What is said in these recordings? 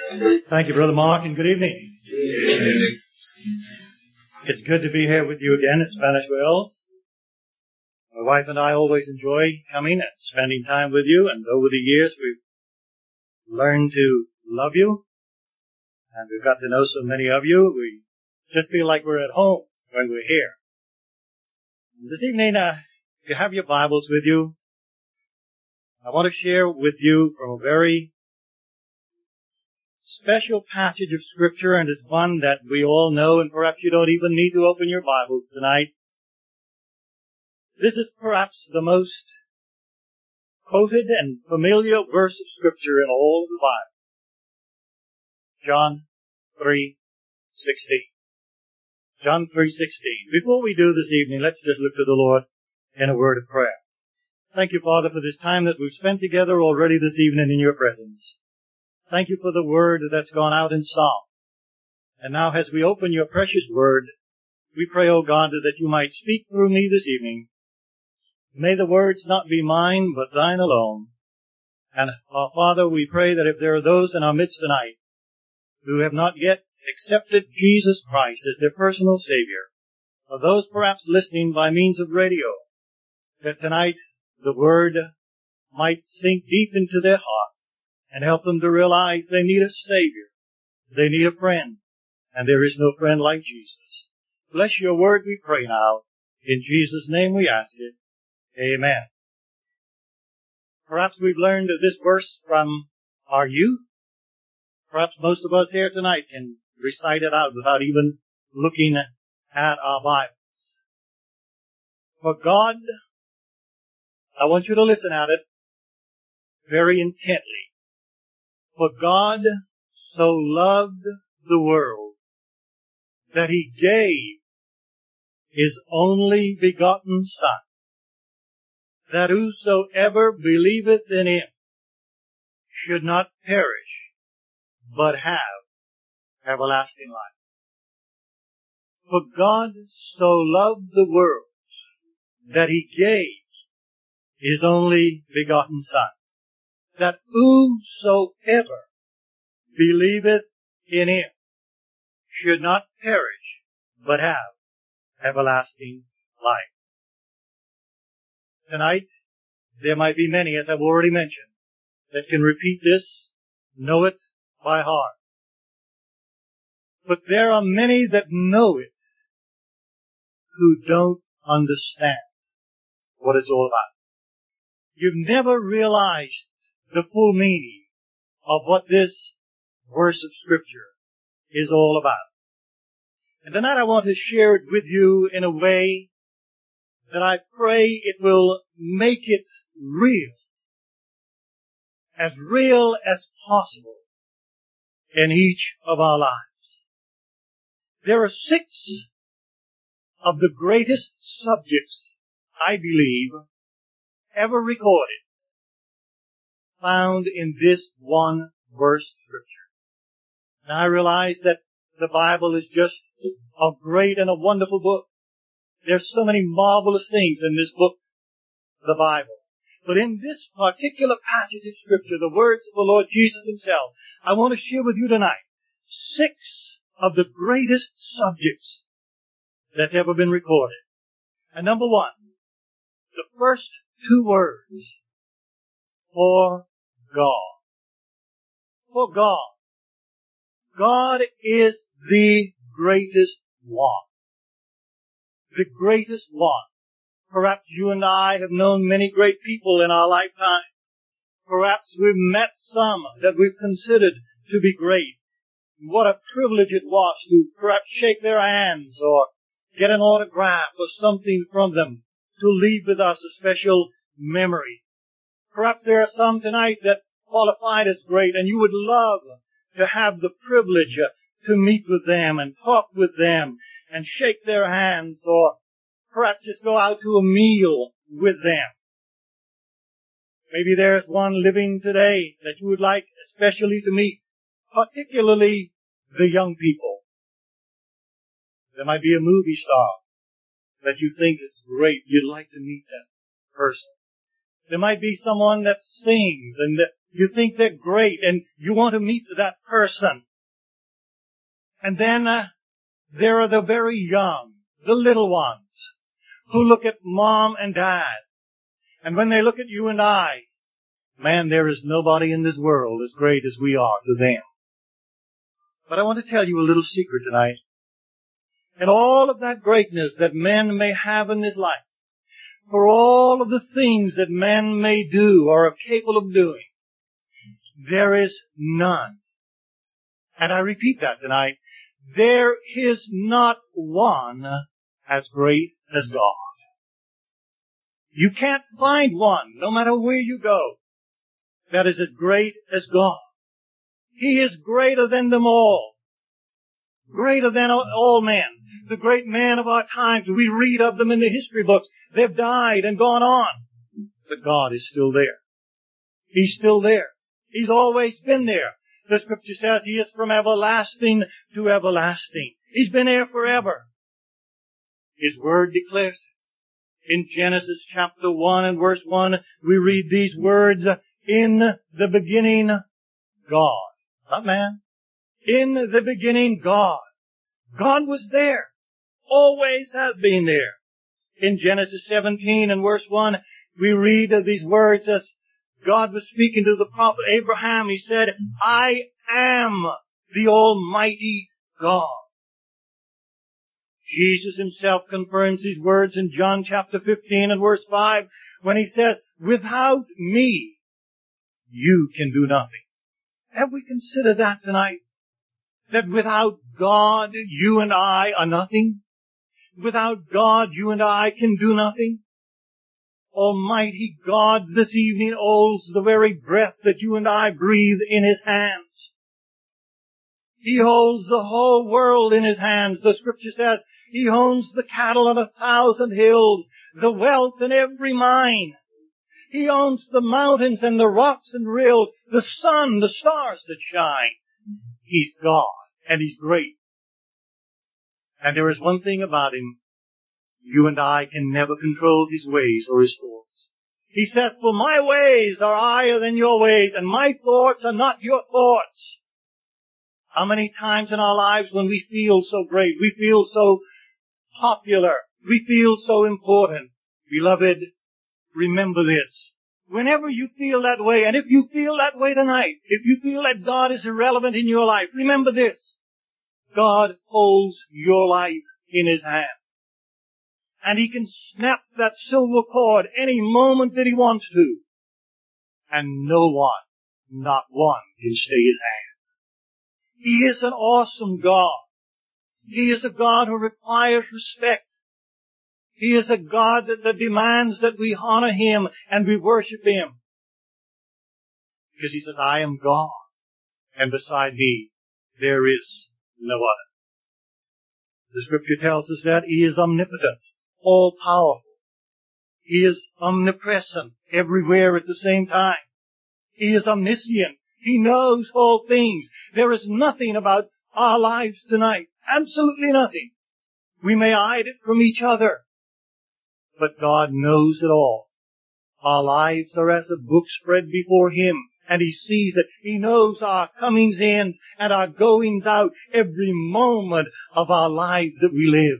Thank you, Brother Mark, and good evening. It's good to be here with you again at Spanish Wells. My wife and I always enjoy coming and spending time with you, and over the years we've learned to love you, and we've got to know so many of you. We just feel like we're at home when we're here. This evening, if you have your Bibles with you, I want to share with you from a very special passage of Scripture, and it's one that we all know, and perhaps you don't even need to open your Bibles tonight. This is perhaps the most quoted and familiar verse of Scripture in all of the Bible. John 3:16. John 3:16. Before we do this evening, let's just look to the Lord in a word of prayer. Thank you, Father, for this time that we've spent together already this evening in your presence. Thank you for the word that's gone out in song. And now as we open your precious word, we pray, O God, that you might speak through me this evening. May the words not be mine, but thine alone. And, our Father, we pray that if there are those in our midst tonight who have not yet accepted Jesus Christ as their personal Savior, or those perhaps listening by means of radio, that tonight the word might sink deep into their hearts and help them to realize they need a Savior, they need a friend, and there is no friend like Jesus. Bless your word, we pray now. In Jesus' name we ask it. Amen. Perhaps we've learned this verse from our youth. Perhaps most of us here tonight can recite it out without even looking at our Bibles. For God, I want you to listen at it very intently. For God so loved the world that he gave his only begotten Son, that whosoever believeth in him should not perish, but have everlasting life. For God so loved the world that he gave his only begotten Son, that whosoever believeth in him should not perish, but have everlasting life. Tonight, there might be many, as I've already mentioned, that can repeat this, know it by heart. But there are many that know it who don't understand what it's all about. You've never realized the full meaning of what this verse of Scripture is all about. And tonight I want to share it with you in a way that I pray it will make it real as possible in each of our lives. There are 6 of the greatest subjects, I believe, ever recorded, found in this one verse of Scripture. Now I realize that the Bible is just a great and a wonderful book. There's so many marvelous things in this book, the Bible. But in this particular passage of Scripture, the words of the Lord Jesus himself, I want to share with you tonight 6 of the greatest subjects that's ever been recorded. And number 1, the first 2 words, for God. For God. God is the greatest one. The greatest one. Perhaps you and I have known many great people in our lifetime. Perhaps we've met some that we've considered to be great. What a privilege it was to perhaps shake their hands or get an autograph or something from them to leave with us a special memory. Perhaps there are some tonight that qualified as great, and you would love to have the privilege to meet with them and talk with them and shake their hands, or perhaps just go out to a meal with them. Maybe there's one living today that you would like especially to meet, particularly the young people. There might be a movie star that you think is great. You'd like to meet that person. There might be someone that sings and that You think they're great and you want to meet that person. And then there are the very young, the little ones, who look at mom and dad. And when they look at you and I, man, there is nobody in this world as great as we are to them. But I want to tell you a little secret tonight. And all of that greatness that men may have in this life, for all of the things that men may do or are capable of doing, there is none. And I repeat that tonight. There is not one as great as God. You can't find one, no matter where you go, that is as great as God. He is greater than them all. Greater than all men. The great men of our times, we read of them in the history books. They've died and gone on. But God is still there. He's still there. He's always been there. The Scripture says He is from everlasting to everlasting. He's been there forever. His Word declares it. In Genesis chapter 1 and verse 1, we read these words, in the beginning, God. Not man. In the beginning, God. God was there. Always has been there. In Genesis 17 and verse 1, we read these words as God was speaking to the prophet Abraham. He said, I am the Almighty God. Jesus Himself confirms these words in John chapter 15 and verse 5 when He says, without me, you can do nothing. Have we considered that tonight? That without God, you and I are nothing? Without God, you and I can do nothing? Almighty God this evening holds the very breath that you and I breathe in His hands. He holds the whole world in His hands. The Scripture says He owns the cattle on 1,000 hills, the wealth in every mine. He owns the mountains and the rocks and rills, the sun, the stars that shine. He's God, and He's great. And there is one thing about Him. You and I can never control His ways or His thoughts. He says, for my ways are higher than your ways, and my thoughts are not your thoughts. How many times in our lives when we feel so great, we feel so popular, we feel so important? Beloved, remember this. Whenever you feel that way, and if you feel that way tonight, if you feel that God is irrelevant in your life, remember this. God holds your life in His hand. And He can snap that silver cord any moment that He wants to. And no one, not one, can stay His hand. He is an awesome God. He is a God who requires respect. He is a God that demands that we honor Him and we worship Him. Because He says, I am God, and beside me there is no other. The Scripture tells us that He is omnipotent, all-powerful. He is omnipresent, everywhere at the same time. He is omniscient. He knows all things. There is nothing about our lives tonight, absolutely nothing. We may hide it from each other, but God knows it all. Our lives are as a book spread before Him, and He sees it. He knows our comings in and our goings out, every moment of our lives that we live.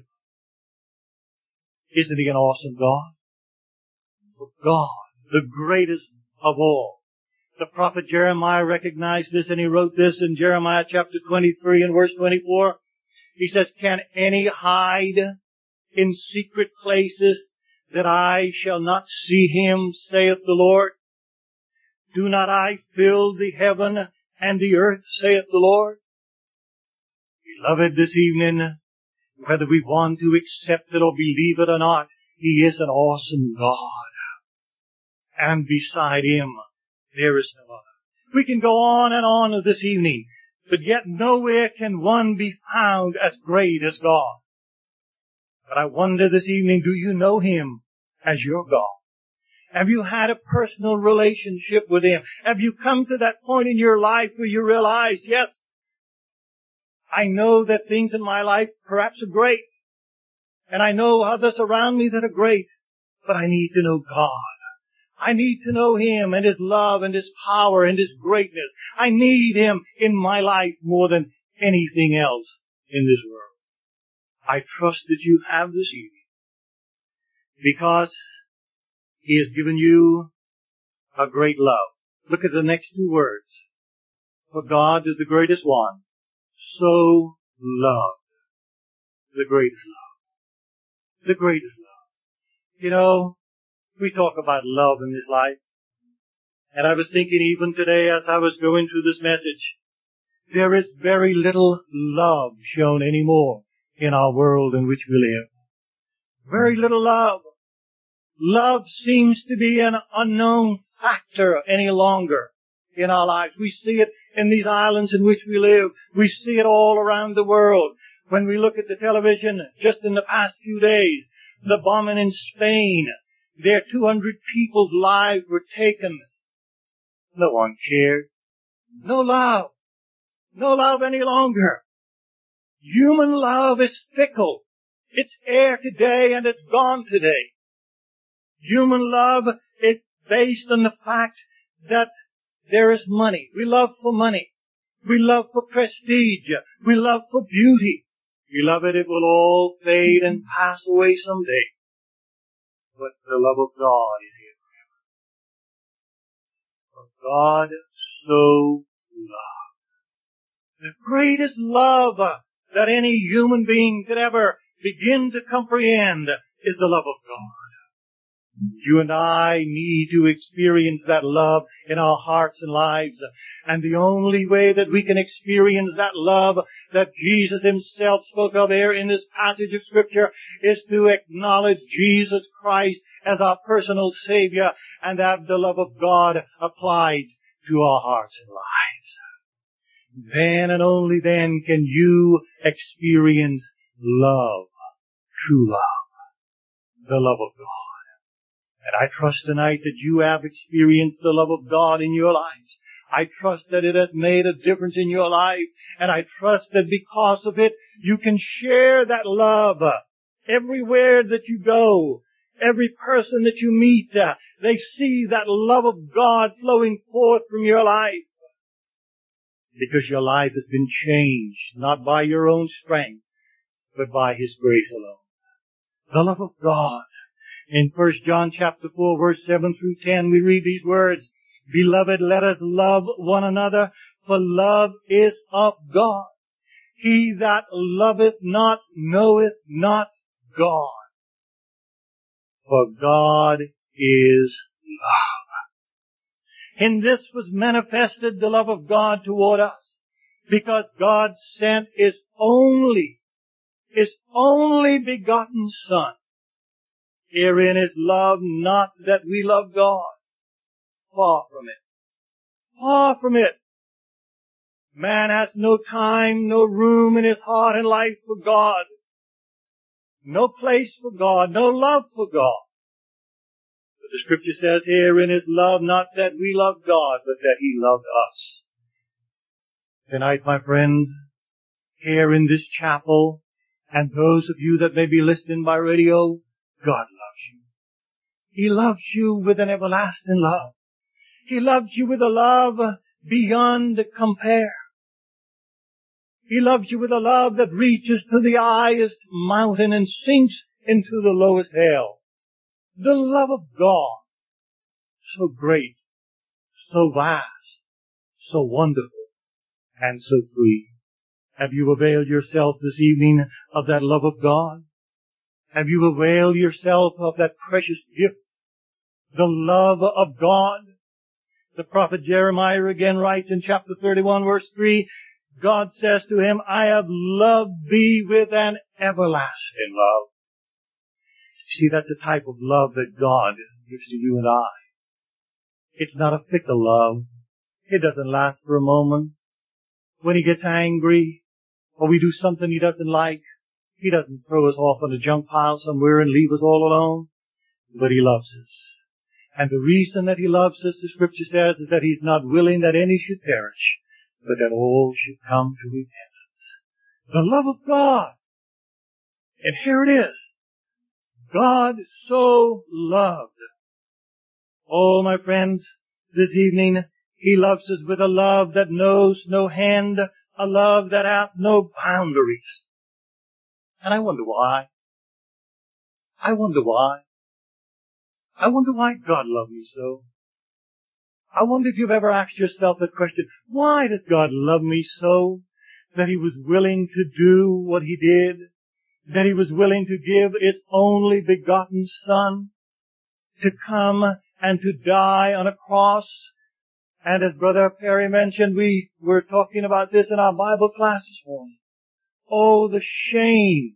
Isn't He an awesome God? For God, the greatest of all. The prophet Jeremiah recognized this, and he wrote this in Jeremiah chapter 23 and verse 24. He says, can any hide in secret places that I shall not see Him, saith the Lord? Do not I fill the heaven and the earth, saith the Lord? Beloved, this evening, whether we want to accept it or believe it or not, He is an awesome God. And beside Him, there is no other. We can go on this evening, but yet nowhere can one be found as great as God. But I wonder this evening, do you know Him as your God? Have you had a personal relationship with Him? Have you come to that point in your life where you realize, yes, I know that things in my life perhaps are great, and I know others around me that are great, but I need to know God. I need to know Him and His love and His power and His greatness. I need Him in my life more than anything else in this world. I trust that you have this evening because He has given you a great love. Look at the next two words. For God is the greatest one. So loved. The greatest love. The greatest love. You know, we talk about love in this life. And I was thinking even today as I was going through this message, there is very little love shown anymore in our world in which we live. Very little love. Love seems to be an unknown factor any longer in our lives. We see it in these islands in which we live. We see it all around the world. When we look at the television, just in the past few days, the bombing in Spain, there 200 people's lives were taken. No one cared. No love. No love any longer. Human love is fickle. It's here today and it's gone today. Human love is based on the fact that there is money. We love for money. We love for prestige. We love for beauty. We love it. It will all fade and pass away someday. But the love of God is here forever. For God so loved. The greatest love that any human being could ever begin to comprehend is the love of God. You and I need to experience that love in our hearts and lives. And the only way that we can experience that love that Jesus Himself spoke of here in this passage of Scripture is to acknowledge Jesus Christ as our personal Savior and have the love of God applied to our hearts and lives. Then and only then can you experience love, true love, the love of God. And I trust tonight that you have experienced the love of God in your lives. I trust that it has made a difference in your life. And I trust that because of it, you can share that love everywhere that you go. Every person that you meet, they see that love of God flowing forth from your life. Because your life has been changed, not by your own strength, but by His grace alone. The love of God. In 1 John chapter 4 verse 7 through 10 we read these words, Beloved, let us love one another, for love is of God. He that loveth not knoweth not God. For God is love. In this was manifested the love of God toward us, because God sent His only begotten Son. Herein is love, not that we love God. Far from it. Far from it. Man has no time, no room in his heart and life for God. No place for God, no love for God. But the Scripture says, herein is love, not that we love God, but that He loved us. Tonight, my friends, here in this chapel, and those of you that may be listening by radio, God loves you. He loves you with an everlasting love. He loves you with a love beyond compare. He loves you with a love that reaches to the highest mountain and sinks into the lowest hell. The love of God, so great, so vast, so wonderful, and so free. Have you availed yourself this evening of that love of God? Have you availed yourself of that precious gift, the love of God? The prophet Jeremiah again writes in chapter 31 verse 3, God says to him, I have loved thee with an everlasting love. See, that's a type of love that God gives to you and I. It's not a fickle love. It doesn't last for a moment. When He gets angry, or we do something He doesn't like, He doesn't throw us off on a junk pile somewhere and leave us all alone. But He loves us. And the reason that He loves us, the Scripture says, is that He's not willing that any should perish, but that all should come to repentance. The love of God. And here it is. God so loved. Oh, my friends, this evening, He loves us with a love that knows no end, a love that hath no boundaries. And I wonder why. I wonder why. I wonder why God loved me so. I wonder if you've ever asked yourself that question. Why does God love me so that He was willing to do what He did? That He was willing to give His only begotten Son to come and to die on a cross? And as Brother Perry mentioned, we were talking about this in our Bible class this morning. Oh, the shame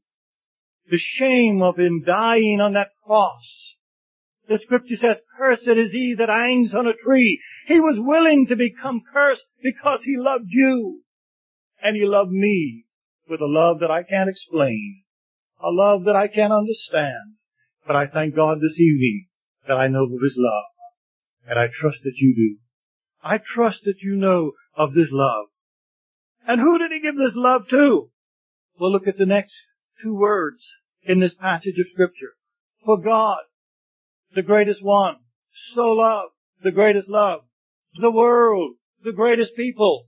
of Him dying on that cross. The Scripture says, cursed is he that hangs on a tree. He was willing to become cursed because He loved you. And He loved me with a love that I can't explain. A love that I can't understand. But I thank God this evening that I know of His love. And I trust that you do. I trust that you know of this love. And who did He give this love to? Well, look at the next two words in this passage of Scripture. For God, the greatest one, so loved, the greatest love, the world, the greatest people.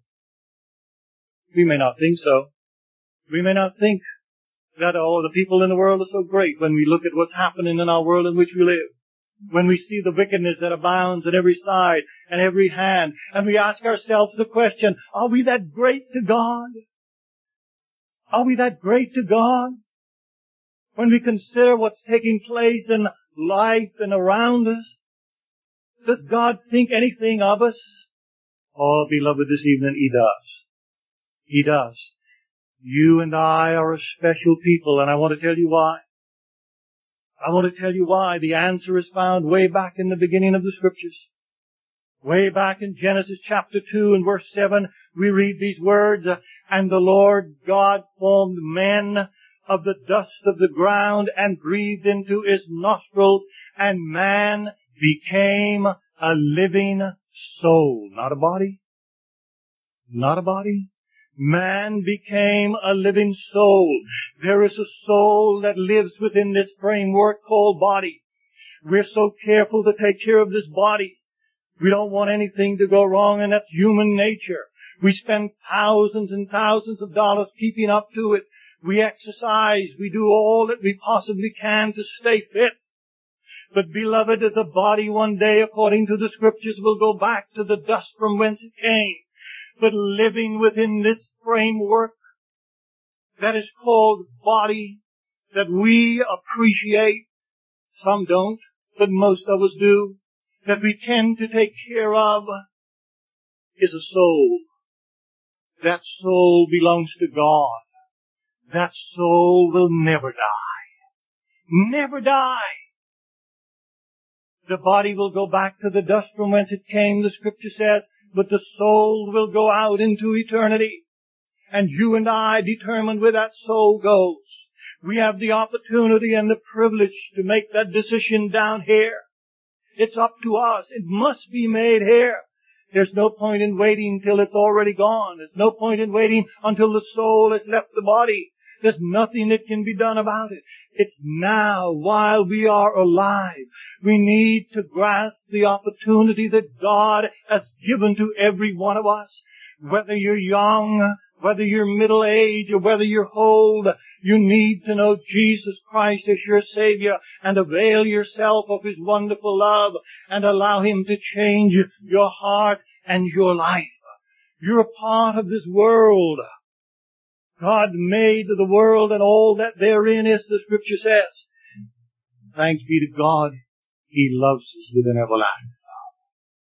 We may not think so. We may not think that, the people in the world are so great when we look at what's happening in our world in which we live. When we see the wickedness that abounds on every side and every hand, and we ask ourselves the question, are we that great to God? Are we that great to God? When we consider what's taking place in life and around us, does God think anything of us? Oh, beloved, this evening He does. He does. You and I are a special people, and I want to tell you why. I want to tell you why. The answer is found way back in the beginning of the Scriptures. Way back in Genesis chapter 2 and verse 7, we read these words, and the Lord God formed man of the dust of the ground and breathed into his nostrils, and man became a living soul. Not a body. Not a body. Man became a living soul. There is a soul that lives within this framework called body. We're so careful to take care of this body. We don't want anything to go wrong, and that's human nature. We spend thousands and thousands of dollars keeping up to it. We exercise. We do all that we possibly can to stay fit. But beloved, the body one day, according to the Scriptures, will go back to the dust from whence it came. But living within this framework that is called body, that we appreciate, some don't, but most of us do, that we tend to take care of, is a soul. That soul belongs to God. That soul will never die. Never die. The body will go back to the dust from whence it came, the Scripture says, but the soul will go out into eternity. And you and I determine where that soul goes. We have the opportunity and the privilege to make that decision down here. It's up to us. It must be made here. There's no point in waiting till it's already gone. There's no point in waiting until the soul has left the body. There's nothing that can be done about it. It's now, while we are alive. We need to grasp the opportunity that God has given to every one of us. Whether you're young, whether you're middle-aged, or whether you're old, you need to know Jesus Christ as your Savior and avail yourself of His wonderful love and allow Him to change your heart and your life. You're a part of this world. God made the world and all that therein is, the Scripture says. Thanks be to God, He loves us with an everlasting love.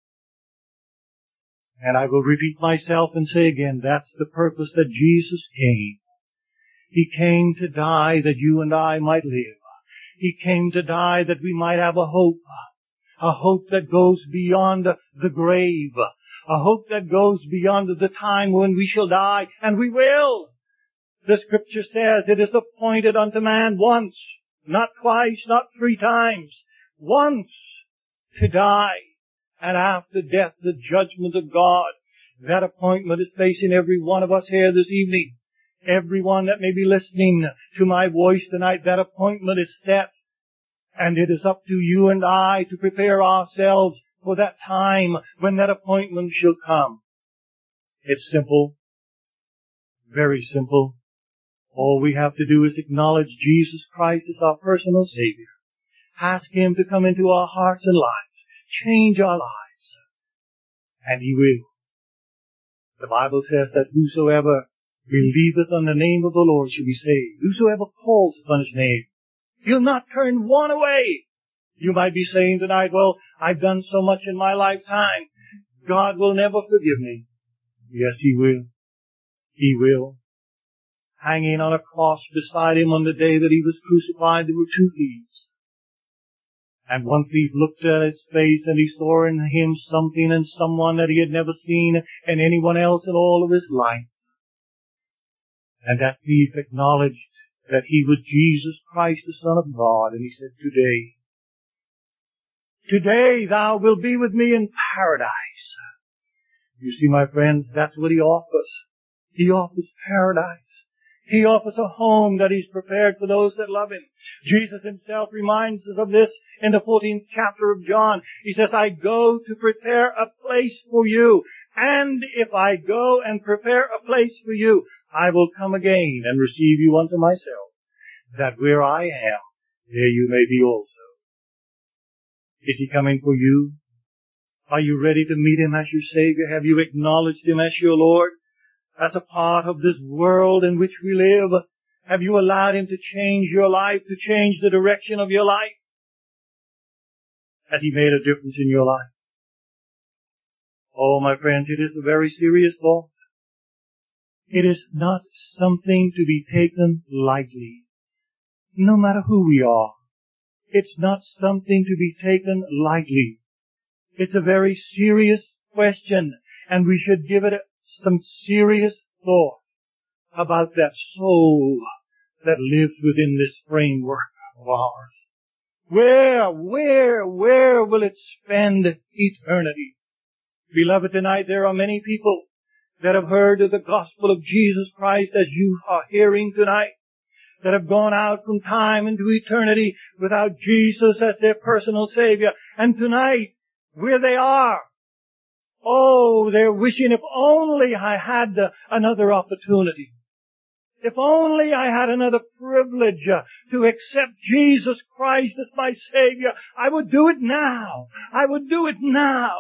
And I will repeat myself and say again, that's the purpose that Jesus came. He came to die that you and I might live. He came to die that we might have a hope that goes beyond the grave, a hope that goes beyond the time when we shall die, and we will. The Scripture says it is appointed unto man once, not twice, not 3 times, once to die, and after death the judgment of God. That appointment is facing every one of us here this evening. Everyone that may be listening to my voice tonight, that appointment is set. And it is up to you and I to prepare ourselves for that time when that appointment shall come? It's simple. Very simple. All we have to do is acknowledge Jesus Christ as our personal Savior. Ask Him to come into our hearts and lives. Change our lives. And He will. The Bible says that whosoever believeth on the name of the Lord shall be saved. Whosoever calls upon His name, He'll not turn one away. You might be saying tonight, well, I've done so much in my lifetime. God will never forgive me. Yes, He will. He will. Hanging on a cross beside Him on the day that He was crucified, there were two thieves. And one thief looked at His face and he saw in Him something and someone that he had never seen in anyone else in all of his life. And that thief acknowledged that He was Jesus Christ, the Son of God. And he said, Today thou wilt be with me in paradise. You see, my friends, that's what He offers. He offers paradise. He offers a home that He's prepared for those that love Him. Jesus Himself reminds us of this in the 14th chapter of John. He says, I go to prepare a place for you. And if I go and prepare a place for you, I will come again and receive you unto myself, that where I am, there you may be also. Is He coming for you? Are you ready to meet Him as your Savior? Have you acknowledged Him as your Lord? As a part of this world in which we live, have you allowed Him to change your life, to change the direction of your life? Has He made a difference in your life? Oh, my friends, it is a very serious thought. It is not something to be taken lightly, no matter who we are. It's not something to be taken lightly. It's a very serious question, and we should give it some serious thought about that soul that lives within this framework of ours. Where will it spend eternity? Beloved, tonight there are many people that have heard of the gospel of Jesus Christ as you are hearing tonight, that have gone out from time into eternity without Jesus as their personal Savior. And tonight, where they are, oh, they're wishing, if only I had another opportunity. If only I had another privilege to accept Jesus Christ as my Savior, I would do it now. I would do it now.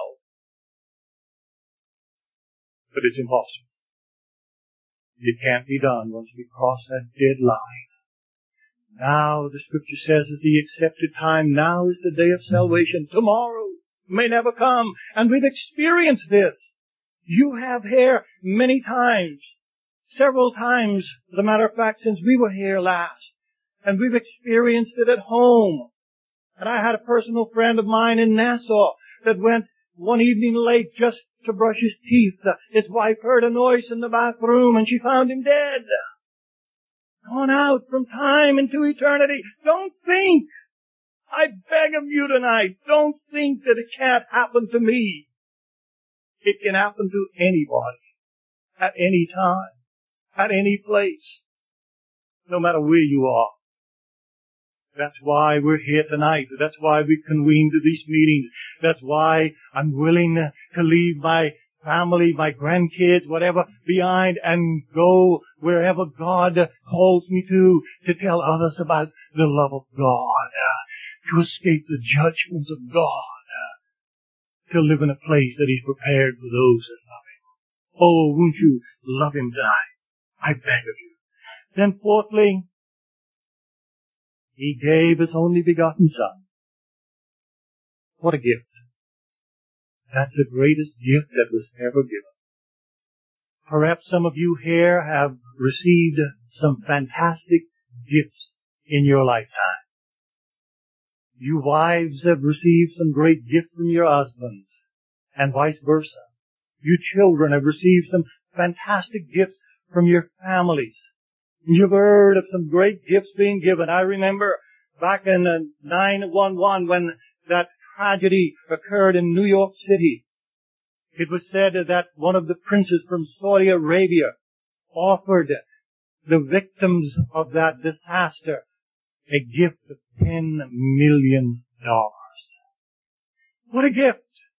But it's impossible. It can't be done once we cross that dead line. Now, the Scripture says, is the accepted time. Now is the day of salvation. Tomorrow may never come. And we've experienced this. You have here many times. Several times, as a matter of fact, since we were here last. And we've experienced it at home. And I had a personal friend of mine in Nassau that went one evening late just to brush his teeth. His wife heard a noise in the bathroom and she found him dead. Gone out from time into eternity. Don't think, I beg of you tonight, don't think that it can't happen to me. It can happen to anybody, at any time, at any place, no matter where you are. That's why we're here tonight. That's why we convene to these meetings. That's why I'm willing to leave my family, my grandkids, whatever, behind and go wherever God calls me to tell others about the love of God, to escape the judgments of God, to live in a place that He's prepared for those that love Him. Oh, won't you love Him tonight? I beg of you. Then fourthly, He gave His only begotten Son. What a gift. That's the greatest gift that was ever given. Perhaps some of you here have received some fantastic gifts in your lifetime. You wives have received some great gifts from your husbands, and vice versa. You children have received some fantastic gifts from your families. You've heard of some great gifts being given. I remember back in 9/11 when that tragedy occurred in New York City. It was said that one of the princes from Saudi Arabia offered the victims of that disaster a gift of $10 million. What a gift!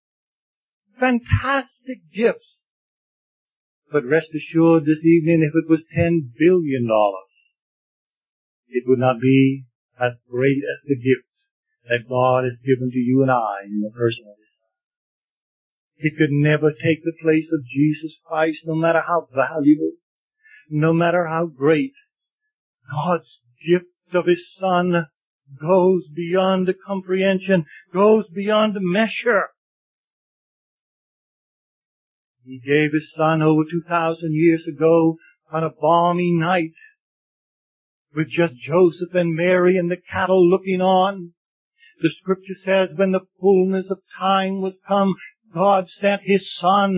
fantastic gifts. But rest assured this evening, if it was $10 billion, it would not be as great as the gift that God has given to you and I in the person of His Son. It could never take the place of Jesus Christ, no matter how valuable, no matter how great. God's gift of His Son goes beyond comprehension, goes beyond measure. He gave His Son over 2,000 years ago on a balmy night with just Joseph and Mary and the cattle looking on. The Scripture says when the fullness of time was come, God sent His Son.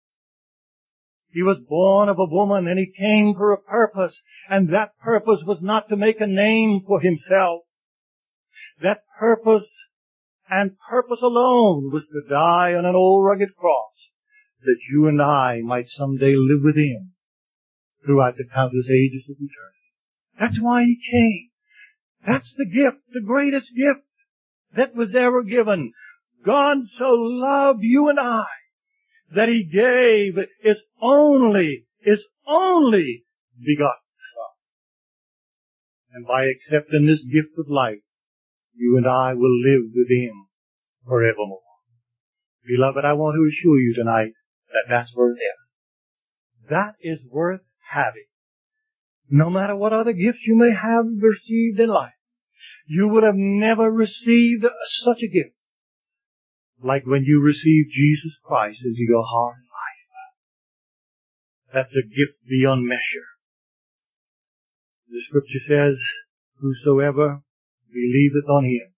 He was born of a woman and He came for a purpose, and that purpose was not to make a name for Himself. That purpose and purpose alone was to die on an old rugged cross that you and I might someday live with Him throughout the countless ages of eternity. That's why He came. That's the gift, the greatest gift that was ever given. God so loved you and I that He gave His only begotten Son. And by accepting this gift of life, you and I will live with Him forevermore. Beloved, I want to assure you tonight that that's worth it. That is worth having. No matter what other gifts you may have received in life, you would have never received such a gift like when you received Jesus Christ into your heart and life. That's a gift beyond measure. The Scripture says, whosoever believeth on Him.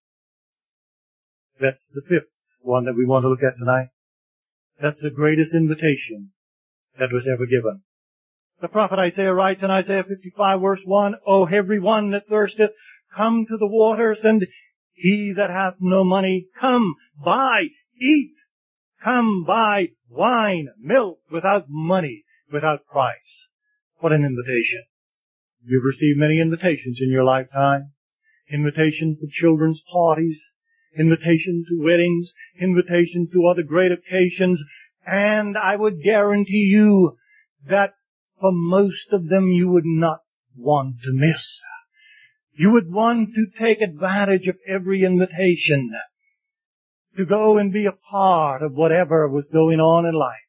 That's the fifth one that we want to look at tonight. That's the greatest invitation that was ever given. The prophet Isaiah writes in Isaiah 55 verse 1, O every one that thirsteth, come to the waters, and he that hath no money, come, buy, eat. Come, buy wine, milk, without money, without price. What an invitation. You've received many invitations in your lifetime. Invitations to children's parties, invitations to weddings, invitations to other great occasions, and I would guarantee you that for most of them you would not want to miss. You would want to take advantage of every invitation to go and be a part of whatever was going on in life.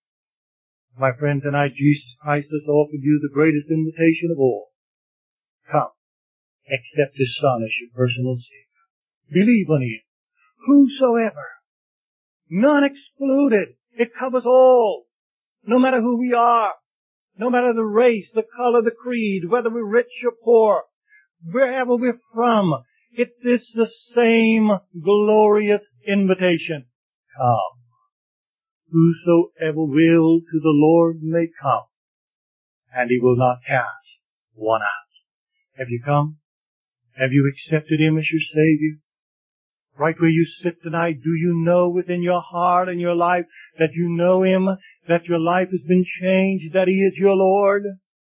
My friend, tonight Jesus Christ has offered you the greatest invitation of all. Come, accept His Son as your personal Savior. Believe on Him. Whosoever. None excluded. It covers all. No matter who we are. No matter the race, the color, the creed, whether we're rich or poor, wherever we're from, it is the same glorious invitation. Come. Whosoever will to the Lord may come, and He will not cast one out. Have you come? Have you accepted Him as your Savior? Right where you sit tonight, do you know within your heart and your life that you know Him, that your life has been changed, that He is your Lord?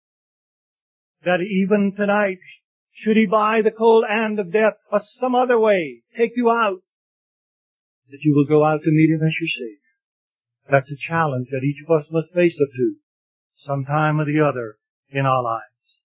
That even tonight, should He by the cold hand of death or some other way take you out, that you will go out to meet Him as your Savior? That's a challenge that each of us must face up to sometime or the other in our lives.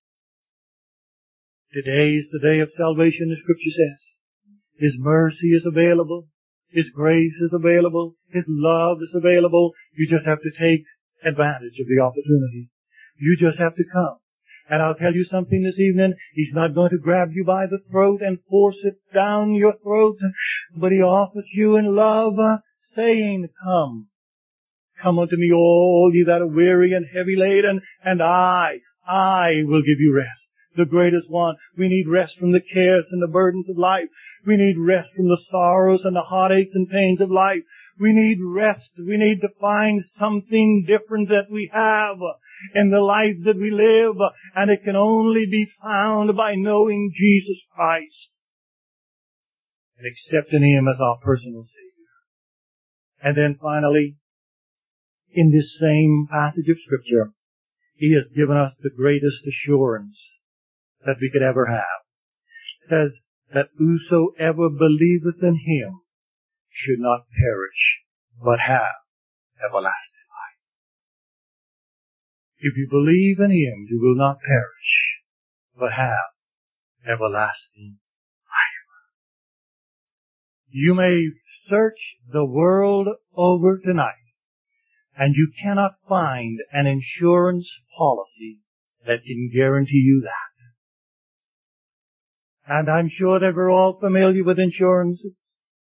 Today is the day of salvation, the Scripture says. His mercy is available. His grace is available. His love is available. You just have to take advantage of the opportunity. You just have to come. And I'll tell you something this evening. He's not going to grab you by the throat and force it down your throat, but He offers you in love, saying, come. Come unto me, all ye that are weary and heavy laden, and I will give you rest. The greatest one. We need rest from the cares and the burdens of life. We need rest from the sorrows and the heartaches and pains of life. We need rest. We need to find something different that we have in the life that we live, and it can only be found by knowing Jesus Christ and accepting Him as our personal Savior. And then finally, in this same passage of Scripture, He has given us the greatest assurance that we could ever have. It says that whosoever believeth in Him should not perish, but have everlasting life. If you believe in Him, you will not perish, but have everlasting life. You may search the world over tonight, and you cannot find an insurance policy that can guarantee you that. And I'm sure that we're all familiar with insurances.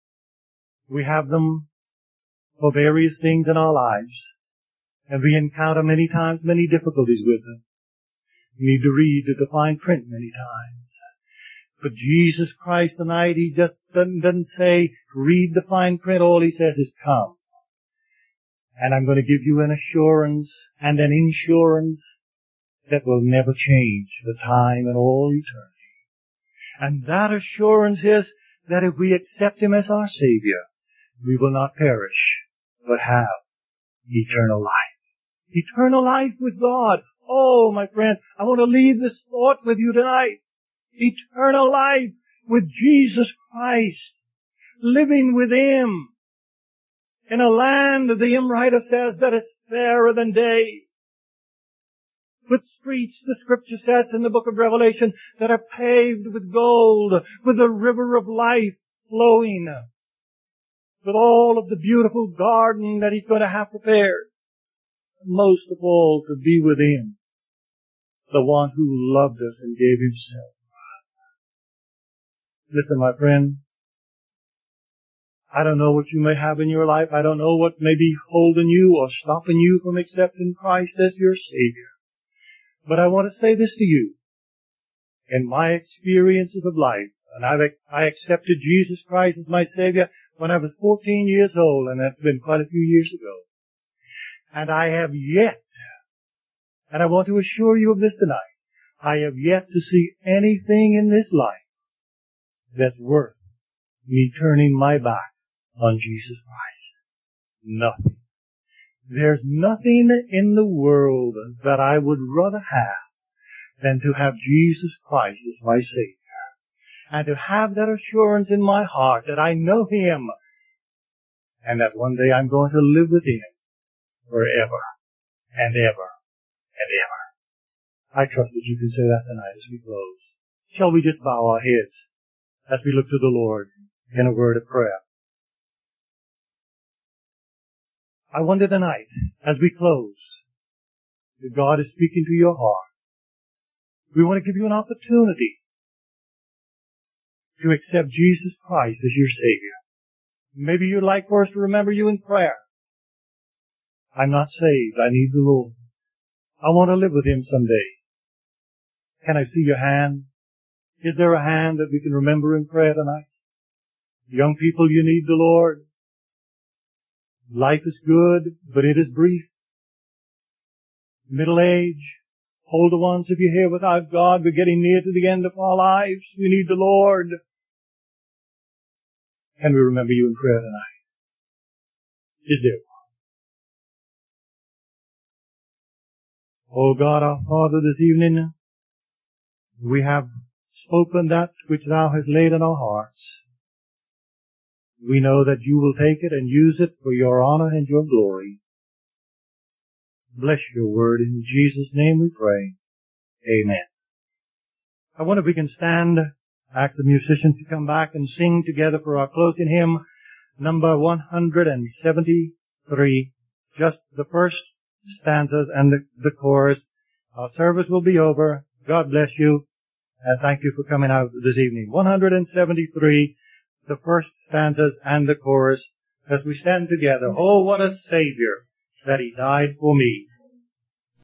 We have them for various things in our lives, and we encounter many times many difficulties with them. We need to read the fine print many times. But Jesus Christ tonight, He just doesn't say, read the fine print. All He says is, come. And I'm going to give you an assurance and an insurance that will never change for time and all eternity. And that assurance is that if we accept Him as our Savior, we will not perish, but have eternal life. Eternal life with God. Oh, my friends, I want to leave this thought with you tonight. Eternal life with Jesus Christ. Living with Him. In a land, the hymn writer says, that is fairer than day. With streets, the Scripture says in the book of Revelation, that are paved with gold, with the river of life flowing, with all of the beautiful garden that He's going to have prepared. Most of all, to be with Him, the one who loved us and gave Himself for us. Listen, my friend, I don't know what you may have in your life. I don't know what may be holding you or stopping you from accepting Christ as your Savior. But I want to say this to you. In my experiences of life, and I accepted Jesus Christ as my Savior when I was 14 years old, and that's been quite a few years ago. And I have yet, and I want to assure you of this tonight, I have yet to see anything in this life that's worth me turning my back on Jesus Christ. Nothing. There's nothing in the world that I would rather have than to have Jesus Christ as my Savior. And to have that assurance in my heart that I know Him and that one day I'm going to live with Him forever and ever and ever. I trust that you can say that tonight as we close. Shall we just bow our heads as we look to the Lord in a word of prayer? I wonder tonight, as we close, that God is speaking to your heart. We want to give you an opportunity to accept Jesus Christ as your Savior. Maybe you'd like for us to remember you in prayer. I'm not saved. I need the Lord. I want to live with Him someday. Can I see your hand? Is there a hand that we can remember in prayer tonight? Young people, you need the Lord. Life is good, but it is brief. Middle age, older ones, if you're here without God, we're getting near to the end of our lives. We need the Lord. Can we remember you in prayer tonight? Is there one? Oh God, our Father, this evening, we have spoken that which Thou hast laid in our hearts. We know that You will take it and use it for Your honor and Your glory. Bless Your word. In Jesus' name we pray. Amen. I wonder if we can stand, ask the musicians to come back and sing together for our closing hymn, number 173, just the first stanzas and the chorus. Our service will be over. God bless you, and thank you for coming out this evening. 173, the first stanzas and the chorus, as we stand together. Oh, what a Savior that He died for me.